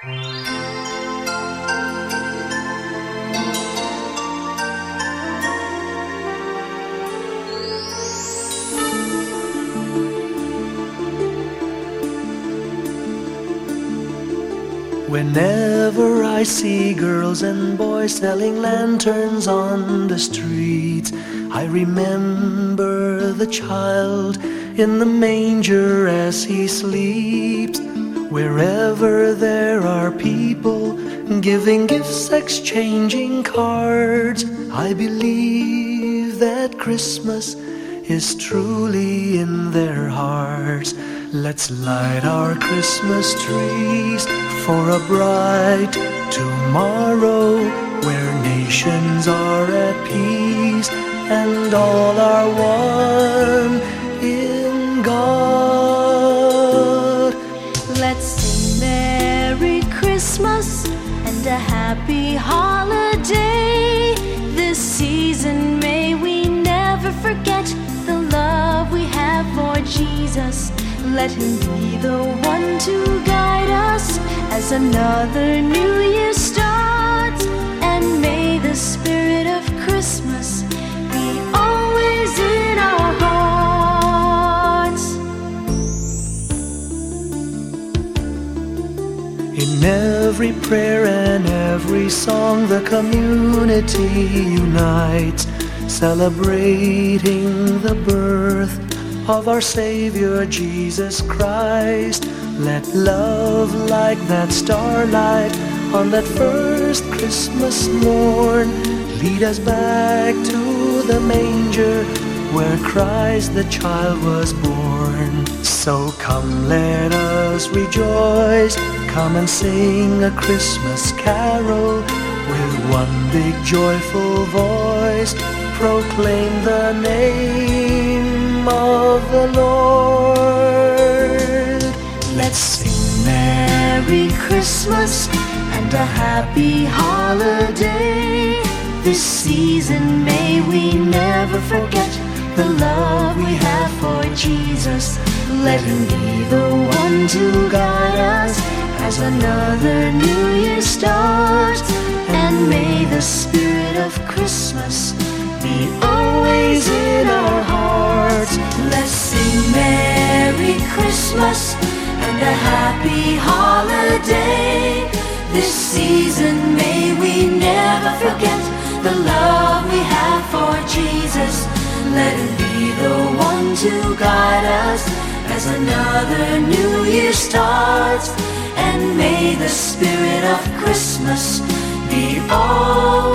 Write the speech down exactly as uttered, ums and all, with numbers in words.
Whenever I see girls and boys selling lanterns on the streets, I remember the child in the manger as he sleeps. Wherever there are people giving gifts, exchanging cards, I believe that Christmas is truly in their hearts. Let's light our Christmas trees for a bright tomorrow, where nations are at peace and all are one in God. Let's sing Merry Christmas and a happy holiday. This season may we never forget the love we have for Jesus. Let Him be the one to guide us as another new year starts. And may the spirit of Christmas be always in our hearts. In every prayer and every song, the community unites, celebrating the birth of our Savior Jesus Christ. Let love like that starlight on that first Christmas morn lead us back to the manger where Christ the child was born. So come, let us rejoice, come and sing a Christmas carol with one big joyful voice. Proclaim the name of the Lord. Let's sing Merry Christmas and a happy holiday. This season may we never forget the love we have for Jesus. Let Him be the one to guide us as another new year starts. And may the spirit of Christmas be always in our hearts. Let's sing Merry Christmas and a happy holiday. This season may we never forget the love we have for Jesus. Let Him be the one to guide us as another new year starts. And may the spirit of Christmas be all